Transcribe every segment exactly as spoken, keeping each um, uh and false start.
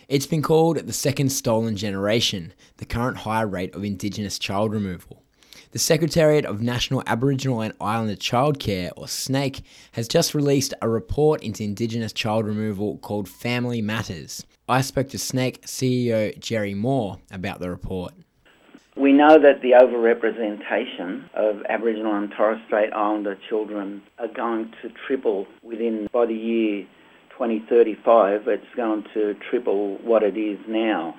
It's been called the second stolen generation, the current high rate of Indigenous child removal. The Secretariat of National Aboriginal and Islander Childcare, or SNAICC, has just released a report into Indigenous child removal called Family Matters. I spoke to SNAICC C E O Jerry Moore about the report. We know that the overrepresentation of Aboriginal and Torres Strait Islander children are going to triple within, by the year twenty thirty-five, it's going to triple what it is now.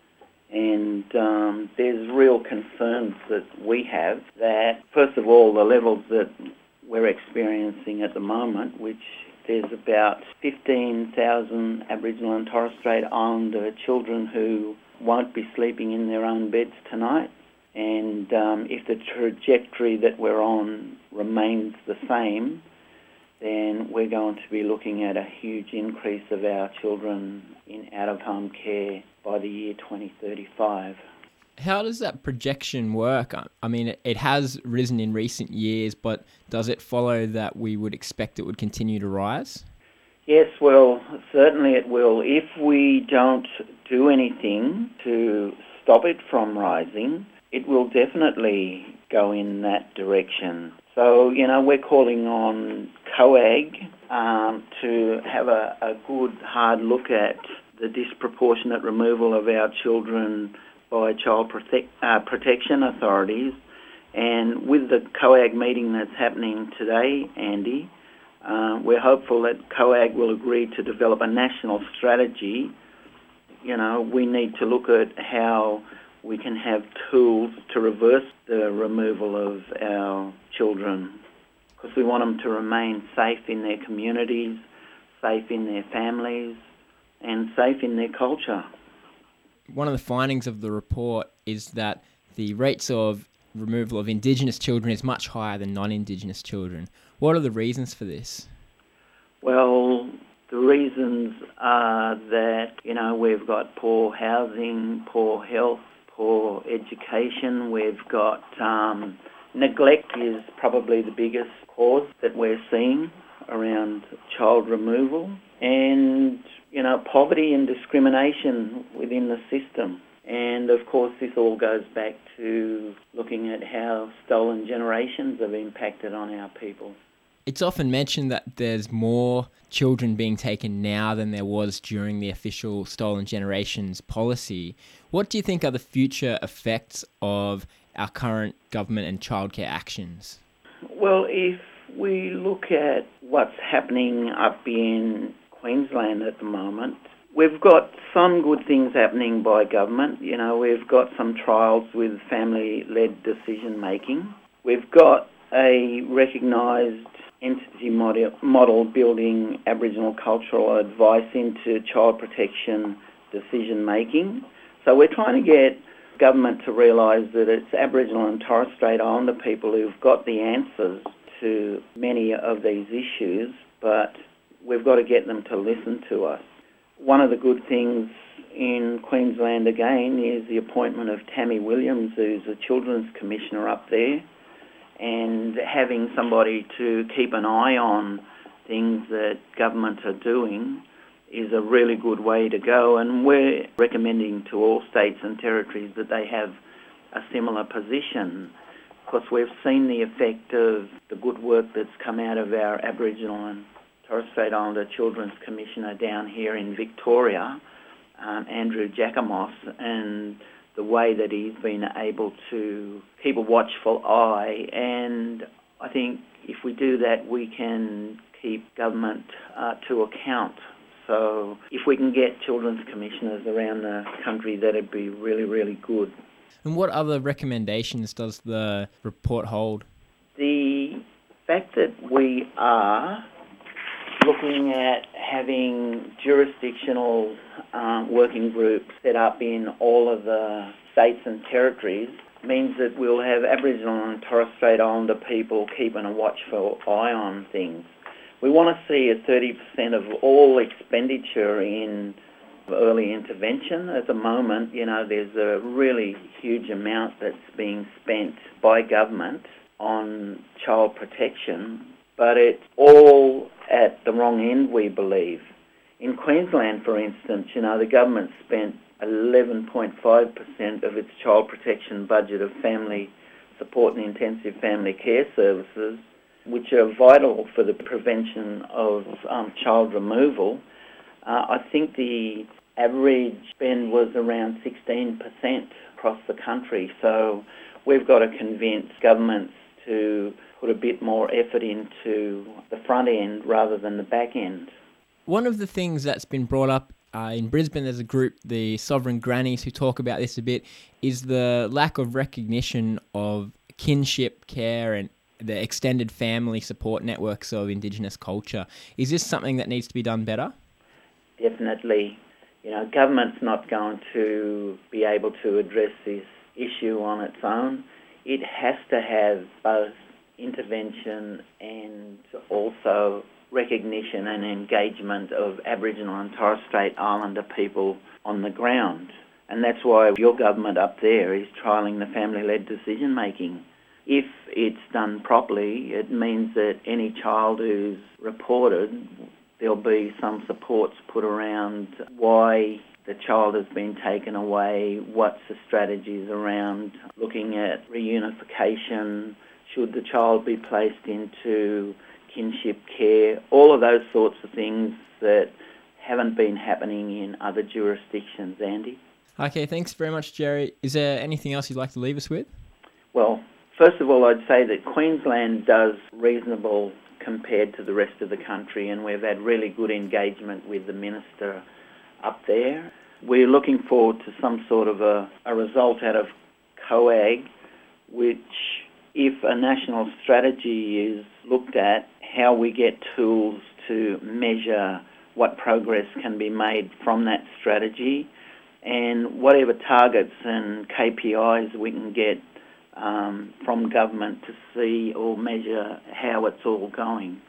And um, there's real concerns that we have that, first of all, the levels that we're experiencing at the moment, which there's about fifteen thousand Aboriginal and Torres Strait Islander children who won't be sleeping in their own beds tonight. And um, if the trajectory that we're on remains the same, then we're going to be looking at a huge increase of our children in out-of-home care by the year twenty thirty-five. How does that projection work? I mean, it has risen in recent years, but does it follow that we would expect it would continue to rise? Yes, well, certainly it will. If we don't do anything to stop it from rising, it will definitely go in that direction. So, you know, we're calling on COAG um, to have a, a good, hard look at the disproportionate removal of our children by child protect, uh, protection authorities. And with the COAG meeting that's happening today, Andy, uh, we're hopeful that COAG will agree to develop a national strategy. You know, we need to look at how we can have tools to reverse the removal of our children, because we want them to remain safe in their communities, safe in their families, and safe in their culture. One of the findings of the report is that the rates of removal of Indigenous children is much higher than non-Indigenous children. What are the reasons for this? Well, the reasons are that, you know, we've got poor housing, poor health, poor education. We've got um, neglect is probably the biggest cause that we're seeing around child removal. And, you know, poverty and discrimination within the system. And, of course, this all goes back to looking at how stolen generations have impacted on our people. It's often mentioned that there's more children being taken now than there was during the official Stolen Generations policy. What do you think are the future effects of our current government and childcare actions? Well, if we look at what's happening up in Queensland at the moment, we've got some good things happening by government. You know, we've got some trials with family-led decision-making. We've got a recognised entity model, model building Aboriginal cultural advice into child protection decision-making. So we're trying to get government to realise that it's Aboriginal and Torres Strait Islander people who've got the answers to many of these issues, but we've got to get them to listen to us. One of the good things in Queensland again is the appointment of Tammy Williams, who's a Children's Commissioner up there, and having somebody to keep an eye on things that government are doing is a really good way to go. And we're recommending to all states and territories that they have a similar position, because we've seen the effect of the good work that's come out of our Aboriginal and Torres Strait Islander Children's Commissioner down here in Victoria, um, Andrew Jacamos, and the way that he's been able to keep a watchful eye. And I think if we do that, we can keep government uh, to account. So if we can get children's commissioners around the country, that'd be really, really good. And what other recommendations does the report hold? The fact that we are looking at having jurisdictional um, working groups set up in all of the states and territories means that we'll have Aboriginal and Torres Strait Islander people keeping a watchful eye on things. We want to see a thirty percent of all expenditure in early intervention. At the moment, you know, there's a really huge amount that's being spent by government on child protection, but it's all at the wrong end, we believe. In Queensland, for instance, you know, the government spent eleven point five percent of its child protection budget of family support and intensive family care services, which are vital for the prevention of um, child removal. Uh, I think the average spend was around sixteen percent across the country. So we've got to convince governments to put a bit more effort into the front end rather than the back end. One of the things that's been brought up uh, in Brisbane, there's a group, the Sovereign Grannies, who talk about this a bit, is the lack of recognition of kinship care and the extended family support networks of Indigenous culture. Is this something that needs to be done better? Definitely. You know, government's not going to be able to address this issue on its own. It has to have both intervention and also recognition and engagement of Aboriginal and Torres Strait Islander people on the ground. And that's why your government up there is trialling the family-led decision-making. If it's done properly, it means that any child who's reported, there'll be some supports put around why the child has been taken away, what's the strategies around looking at reunification, should the child be placed into kinship care, all of those sorts of things that haven't been happening in other jurisdictions, Andy. Okay, thanks very much, Jerry. Is there anything else you'd like to leave us with? Well, first of all, I'd say that Queensland does reasonable compared to the rest of the country, and we've had really good engagement with the Minister up there. We're looking forward to some sort of a, a result out of COAG, which, if a national strategy is looked at, how we get tools to measure what progress can be made from that strategy, and whatever targets and K P Is we can get um, from government to see or measure how it's all going.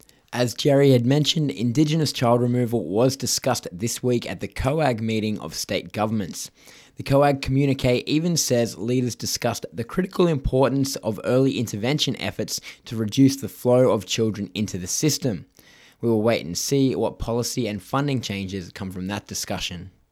As Jerry had mentioned, Indigenous child removal was discussed this week at the COAG meeting of state governments. The COAG communique even says leaders discussed the critical importance of early intervention efforts to reduce the flow of children into the system. We will wait and see what policy and funding changes come from that discussion.